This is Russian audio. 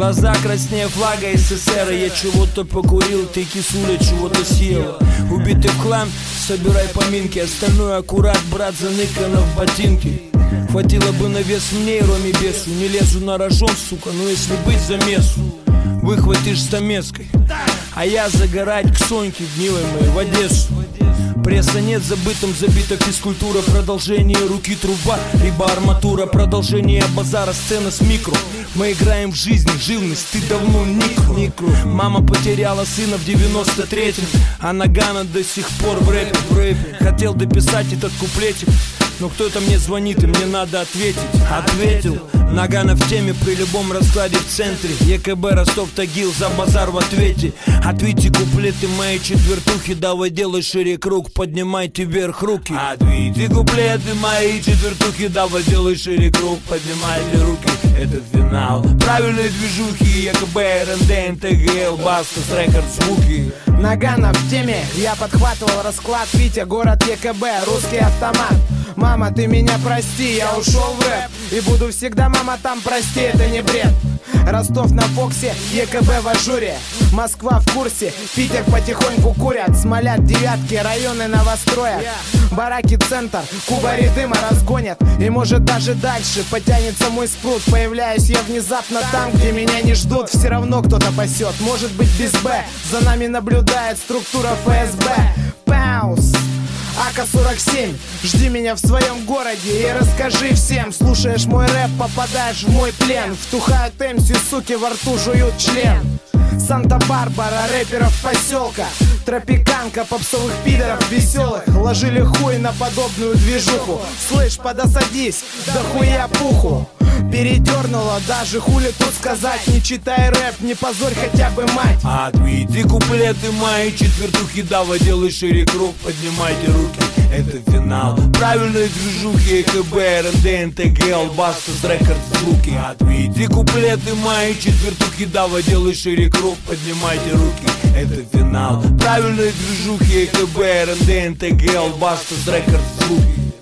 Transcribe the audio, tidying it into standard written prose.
Глаза краснее флага СССР. Я чего-то покурил, ты кисуля чего-то съела. Убитый в хлам, собирай поминки. Остальное аккурат, брат, заныкано в ботинки. Хватило бы на вес мне и Роме Бесу. Не лезу на рожон, сука, но если быть замесу, выхватишь стамеской. А я загорать к Соньке, гнилой моей, в Одессу. Пресса нет, забытым забита физкультура. Продолжение руки труба, либо арматура. Продолжение базара, сцена с микро. Мы играем в жизнь, живность, ты давно никру. Мама потеряла сына в 93-м, а Нагано до сих пор в рэпе. Хотел дописать этот куплетик, но кто-то мне звонит и мне надо ответить. Ответил. Нагано в теме при любом раскладе в центре. ЕКБ Ростов-Тагил за базар в ответе. Ответьте куплеты моей четвертухи. Давай делай шире круг, поднимайте вверх руки. Ответьте куплеты моей четвертухи. Давай делай шире круг, поднимайте руки. Это финал правильной движухи. ЕКБ, РНД, НТГЛ, Бастас, Рекорд, звуки. Нагано в теме, я подхватывал расклад. Витя, город ЕКБ, русский автомат. Мама, ты меня прости, я ушел в рэп. И буду всегда, мама, там, прости, это не бред. Ростов на Фоксе, ЕКБ в ажуре. Москва в курсе, Питер потихоньку курят. Смолят девятки, районы новостроят. Бараки, центр, кубари дыма разгонят. И может даже дальше потянется мой спрут. Появляюсь я внезапно там, где меня не ждут. Все равно кто-то пасет, может быть без Б. За нами наблюдает структура ФСБ. Паус. АК-47, жди меня в своем городе и расскажи всем. Слушаешь мой рэп, попадаешь в мой плен. Втухают МС, суки, во рту жуют член. Санта-Барбара, рэперов поселка. Тропиканка, попсовых пидоров веселых. Ложили хуй на подобную движуху. Слышь, подосадись, да хуя пуху. Передернула, даже хули тут сказать. Не читай рэп, не позорь хотя бы мать. Ответьте куплеты мои четвертухи. Давай делай шире круг, поднимайте руки. Это финал правильной движухи. ЕКБ, РНД, НТГЛ, Бастас, Рекорд, звуки. Ответьте куплеты мои четвертухи. Давай делай шире круг, поднимайте руки. Это финал правильной движухи. ЕКБ, РНД, НТГЛ, Бастас, Рекорд, звуки.